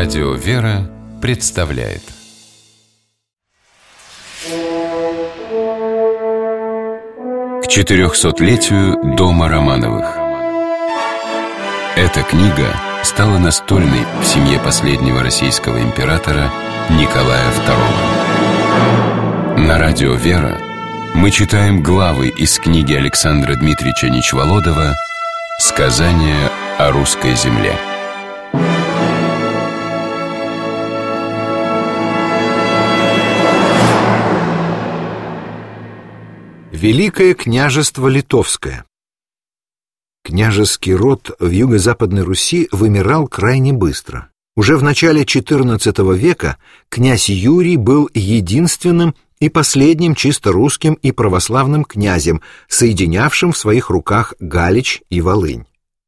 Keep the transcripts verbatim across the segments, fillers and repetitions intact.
Радио «Вера» представляет к четырехсотлетию дома Романовых. Эта книга стала настольной в семье последнего российского императора Николая второго. На радио «Вера» мы читаем главы из книги Александра Дмитриевича Нечволодова «Сказание о русской земле». Великое княжество Литовское. Княжеский род в юго-западной Руси вымирал крайне быстро. Уже в начале четырнадцатого века князь Юрий был единственным и последним чисто русским и православным князем, соединявшим в своих руках Галич и Волынь.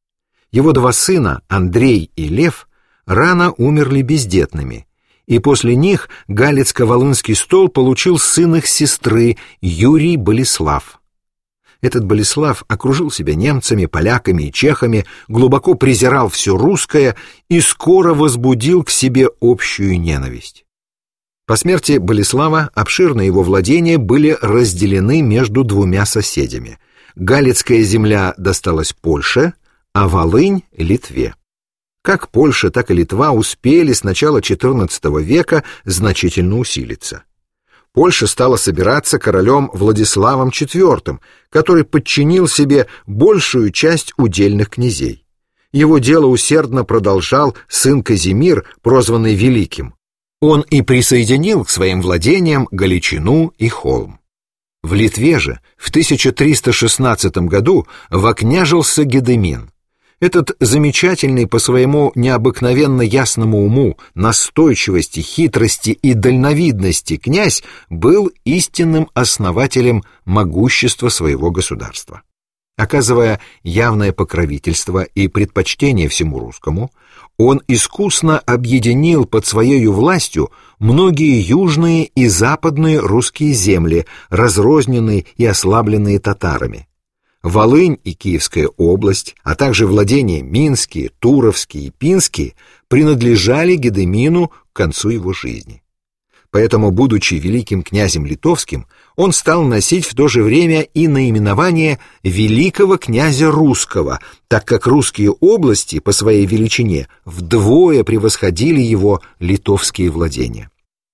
Его два сына, Андрей и Лев, рано умерли бездетными, и после них Галицко-Волынский стол получил сын их сестры Юрий Болеслав. Этот Болеслав окружил себя немцами, поляками и чехами, глубоко презирал все русское и скоро возбудил к себе общую ненависть. По смерти Болеслава обширные его владения были разделены между двумя соседями. Галицкая земля досталась Польше, а Волынь — Литве. Как Польша, так и Литва успели с начала четырнадцатого века значительно усилиться. Польша стала собираться королем Владиславом четвёртым, который подчинил себе большую часть удельных князей. Его дело усердно продолжал сын Казимир, прозванный Великим. Он и присоединил к своим владениям Галичину и Холм. В Литве же в тысяча триста шестнадцатом году вокняжился Гедемин. Этот замечательный по своему необыкновенно ясному уму, настойчивости, хитрости и дальновидности князь был истинным основателем могущества своего государства. Оказывая явное покровительство и предпочтение всему русскому, он искусно объединил под своей властью многие южные и западные русские земли, разрозненные и ослабленные татарами. Волынь и Киевская область, а также владения Минские, Туровские и Пинские принадлежали Гедемину к концу его жизни. Поэтому, будучи великим князем литовским, он стал носить в то же время и наименование великого князя русского, так как русские области по своей величине вдвое превосходили его литовские владения.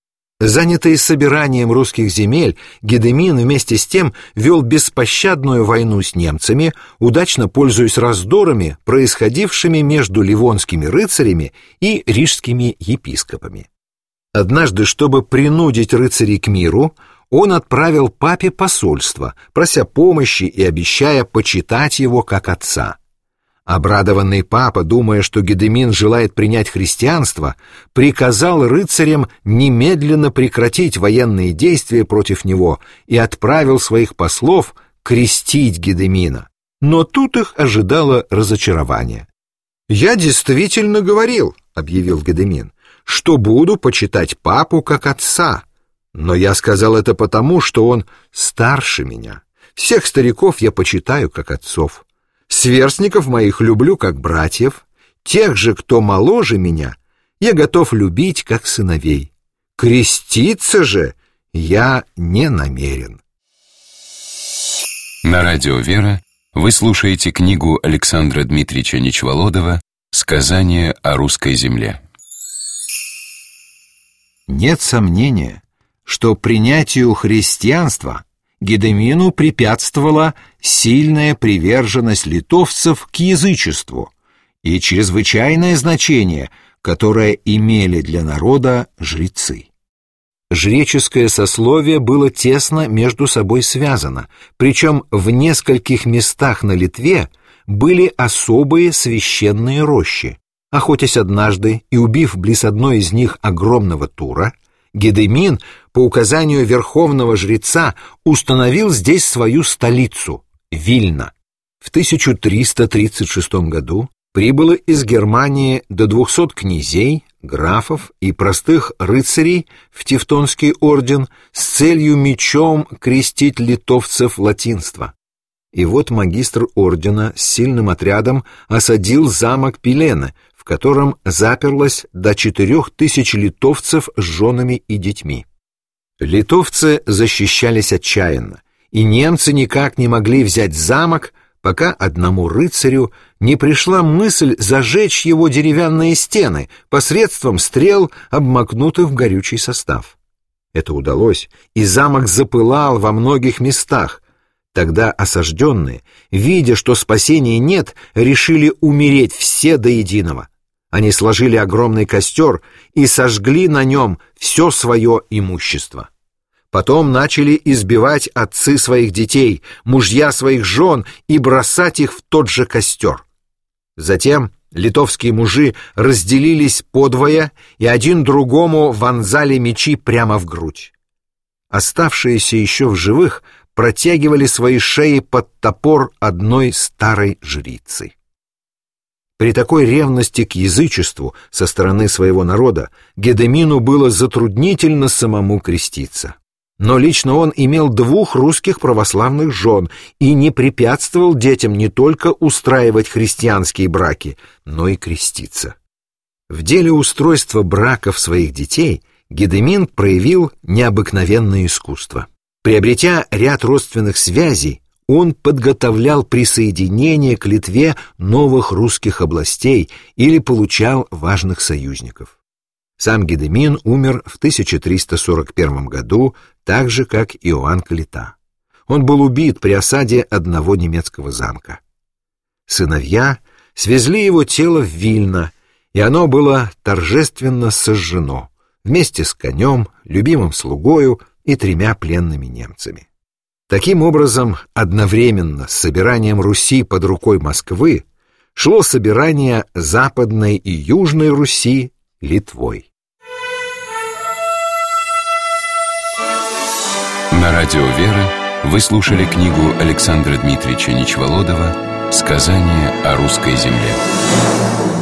Занятый собиранием русских земель, Гедемин вместе с тем вел беспощадную войну с немцами, удачно пользуясь раздорами, происходившими между ливонскими рыцарями и рижскими епископами. Однажды, чтобы принудить рыцарей к миру, он отправил папе посольство, прося помощи и обещая почитать его как отца. Обрадованный папа, думая, что Гедемин желает принять христианство, приказал рыцарям немедленно прекратить военные действия против него и отправил своих послов крестить Гедемина. Но тут их ожидало разочарование. «Я действительно говорил, — объявил Гедемин, — что буду почитать папу как отца, но я сказал это потому, что он старше меня. Всех стариков я почитаю как отцов. Сверстников моих люблю как братьев, тех же, кто моложе меня, я готов любить как сыновей. Креститься же я не намерен». На радио «Вера» вы слушаете книгу Александра Дмитриевича Нечволодова «Сказание о русской земле». Нет сомнения, что принятию христианства Гедемину препятствовала сильная приверженность литовцев к язычеству и чрезвычайное значение, которое имели для народа жрецы. Жреческое сословие было тесно между собой связано, причем в нескольких местах на Литве были особые священные рощи. Охотясь однажды и убив близ одной из них огромного тура, Гедемин по указанию верховного жреца установил здесь свою столицу – Вильна. В тысяча триста тридцать шестом году прибыло из Германии до двухсот князей, графов и простых рыцарей в Тевтонский орден с целью мечом крестить литовцев латинства. И вот магистр ордена с сильным отрядом осадил замок Пилена, в котором заперлось до четырех тысяч литовцев с женами и детьми. Литовцы защищались отчаянно, и немцы никак не могли взять замок, пока одному рыцарю не пришла мысль зажечь его деревянные стены посредством стрел, обмакнутых в горючий состав. Это удалось, и замок запылал во многих местах. Тогда осажденные, видя, что спасения нет, решили умереть все до единого. Они сложили огромный костер и сожгли на нем все свое имущество. Потом начали избивать отцы своих детей, мужья своих жен и бросать их в тот же костер. Затем литовские мужи разделились подвое и один другому вонзали мечи прямо в грудь. Оставшиеся еще в живых протягивали свои шеи под топор одной старой жрицы. При такой ревности к язычеству со стороны своего народа Гедемину было затруднительно самому креститься. Но лично он имел двух русских православных жен и не препятствовал детям не только устраивать христианские браки, но и креститься. В деле устройства браков своих детей Гедемин проявил необыкновенное искусство. Приобретя ряд родственных связей, он подготовлял присоединение к Литве новых русских областей или получал важных союзников. Сам Гедемин умер в тысяча триста сорок первом году, так же, как Иоанн Калита. Он был убит при осаде одного немецкого замка. Сыновья свезли его тело в Вильно, и оно было торжественно сожжено, вместе с конем, любимым слугою и тремя пленными немцами. Таким образом, одновременно с собиранием Руси под рукой Москвы шло собирание Западной и Южной Руси Литвой. На радио «Вера» вы слушали книгу Александра Дмитриевича Нечволодова «Сказание о русской земле».